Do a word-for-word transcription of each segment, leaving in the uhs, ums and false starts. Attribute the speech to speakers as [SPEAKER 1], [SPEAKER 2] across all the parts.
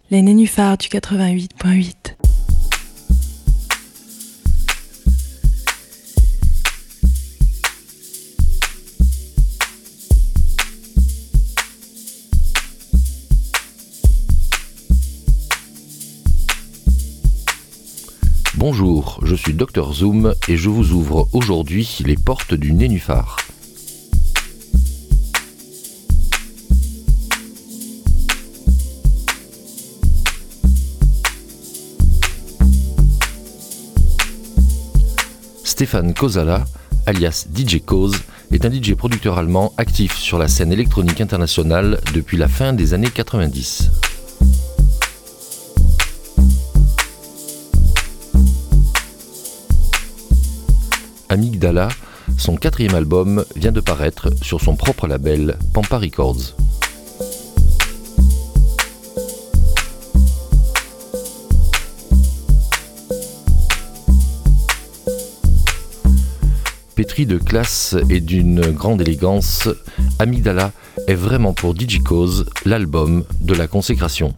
[SPEAKER 1] Les nénuphars du quatre-vingt-huit point huit.
[SPEAKER 2] Bonjour, je suis docteur Zoom et je vous ouvre aujourd'hui les portes du nénuphar. Stefan Kozala, alias D J Koz, est un D J producteur allemand actif sur la scène électronique internationale depuis la fin des années quatre-vingt-dix. Amygdala, son quatrième album, vient de paraître sur son propre label Pampa Records. Pétri de classe et d'une grande élégance, Amygdala est vraiment pour D J Koz l'album de la consécration.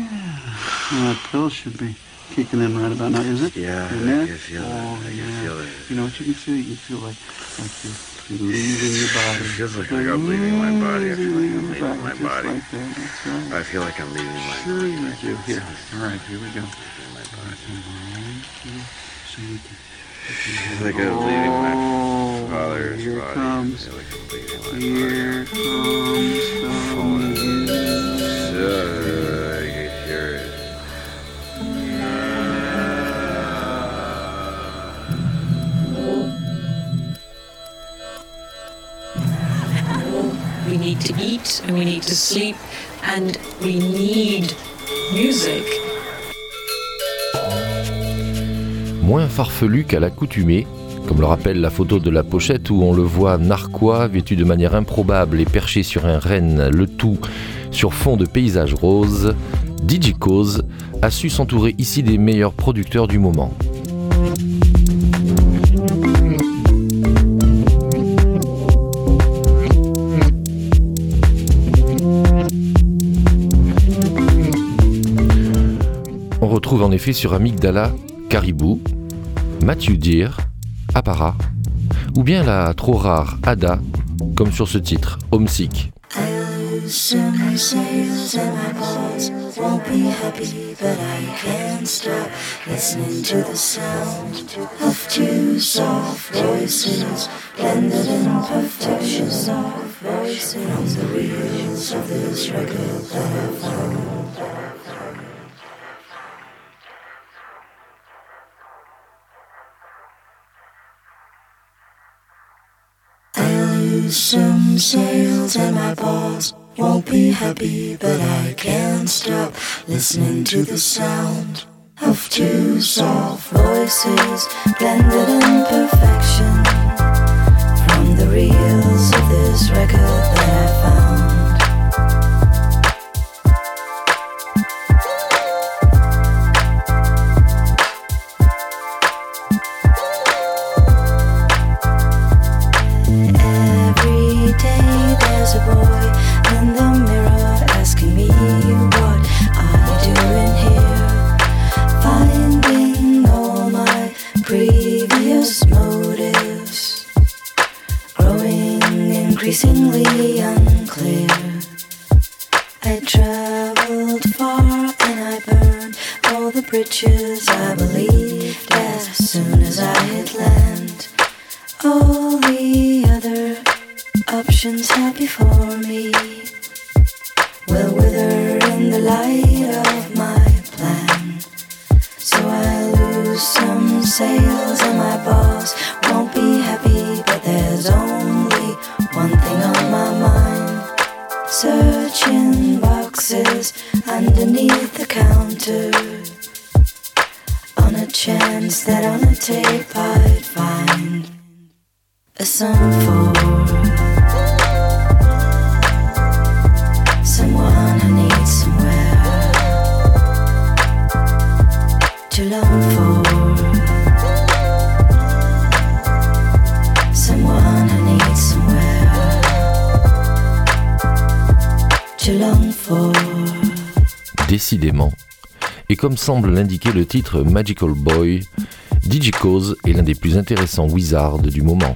[SPEAKER 3] Kicking in right about now, is it?
[SPEAKER 4] Yeah,
[SPEAKER 3] Isn't
[SPEAKER 4] I
[SPEAKER 3] it?
[SPEAKER 4] can feel
[SPEAKER 3] Oh,
[SPEAKER 4] it. I can
[SPEAKER 3] yeah.
[SPEAKER 4] feel it.
[SPEAKER 3] You know what you can feel? You can feel like, like you're, you're leaving your body.
[SPEAKER 4] It feels like I got leaving my body. I feel like I'm leaving my
[SPEAKER 3] Exactly,
[SPEAKER 4] body.
[SPEAKER 3] just like that. That's right.
[SPEAKER 4] I feel like I'm leaving my
[SPEAKER 3] Sure
[SPEAKER 4] body.
[SPEAKER 3] you do. Here. All right, here we go.
[SPEAKER 4] Leaving my body.
[SPEAKER 3] So you can,
[SPEAKER 4] I feel like I'm leaving my
[SPEAKER 3] oh,
[SPEAKER 4] father's
[SPEAKER 3] here
[SPEAKER 4] body.
[SPEAKER 3] comes,
[SPEAKER 4] I feel like I'm leaving my
[SPEAKER 3] here comes
[SPEAKER 4] body.
[SPEAKER 3] the
[SPEAKER 4] Uh, I can hear it.
[SPEAKER 5] We need to eat and we need to sleep and we need music.
[SPEAKER 2] Moins farfelu qu'à l'accoutumée, comme le rappelle la photo de la pochette où on le voit narquois, vêtu de manière improbable et perché sur un renne, le tout sur fond de paysage rose, D J Koz a su s'entourer ici des meilleurs producteurs du moment. On retrouve en effet sur Amygdala Caribou, Matthew Deer, Apara, ou bien la trop rare Ada, comme sur ce titre, Homesick.
[SPEAKER 6] Some sails and my balls won't be happy, but I can't stop listening to the sound of two soft voices blended in perfection. Soft voices from the reels of this record that I found. Some sails and my balls won't be happy, but I can't stop listening to the sound of two soft voices blended in perfection from the reels of this record that I found. There's a boy in the mirror asking me, what are you doing here? Finding all my previous motives growing increasingly unclear. I traveled far and I burned all the bridges I believed as soon as I hit land. All the other options had before me will wither in the light of my plan. So I lose some sails and my boss won't be happy, but there's only one thing on my mind. Searching boxes underneath the counter on a chance that on a tape I'd find a song for someone who needs somewhere to long for, someone who needs somewhere to long for.
[SPEAKER 2] décidément. Et comme semble l'indiquer le titre Magical Boy, D J Koze est l'un des plus intéressants wizards du moment.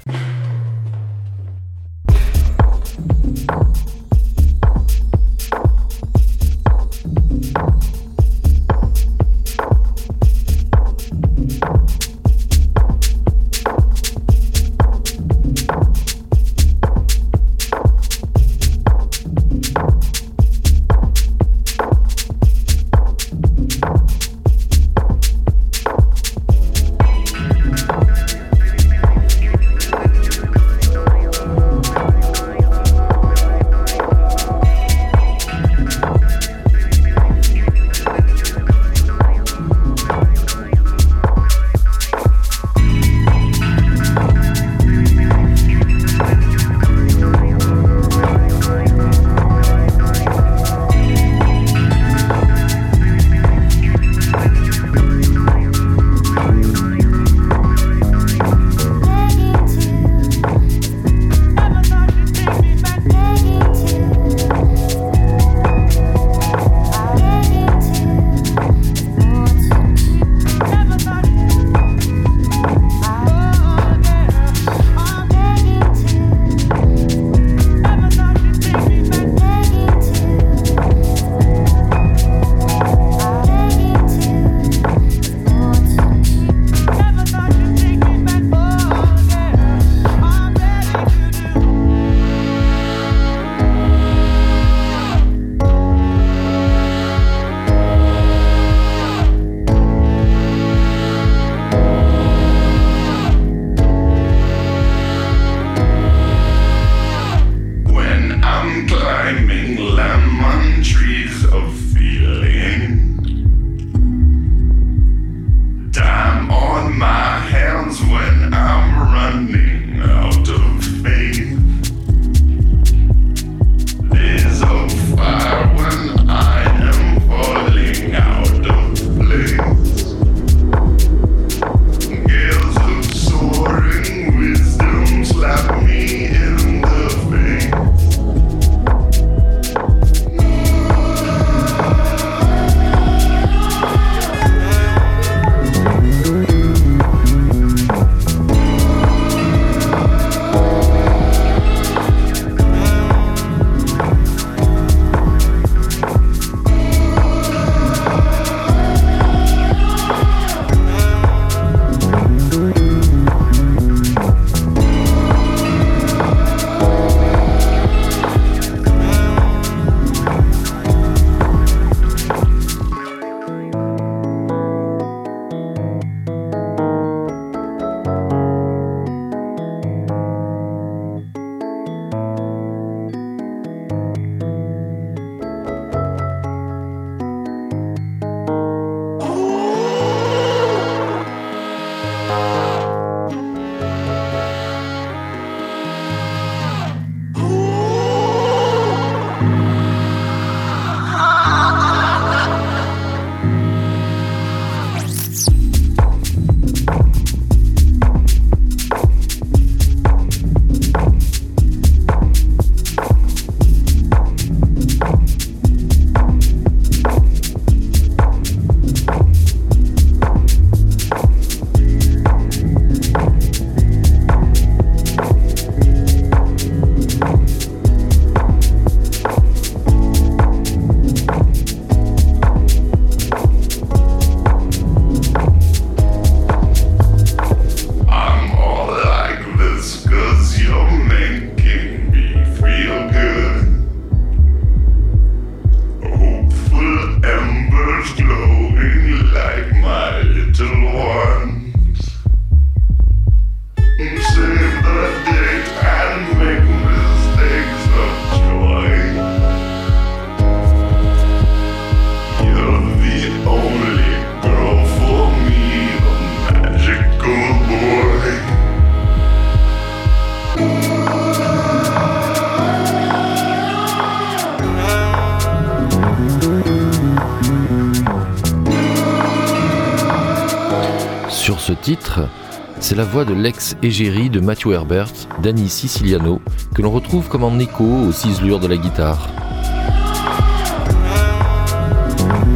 [SPEAKER 2] Sur ce titre, c'est la voix de l'ex-égérie de Matthew Herbert, Danny Siciliano, que l'on retrouve comme en écho aux ciselures de la guitare.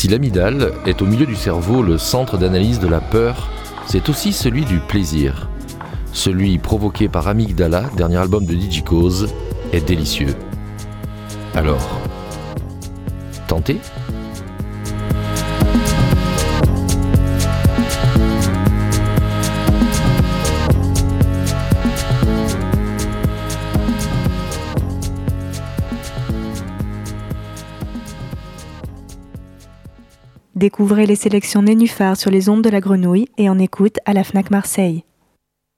[SPEAKER 2] Si l'amygdale est au milieu du cerveau le centre d'analyse de la peur, c'est aussi celui du plaisir. Celui provoqué par Amygdala, dernier album de Digicause, est délicieux. Alors, tentez ?
[SPEAKER 7] Découvrez les sélections Nénuphar sur les ondes de la Grenouille et en écoute à la Fnac Marseille.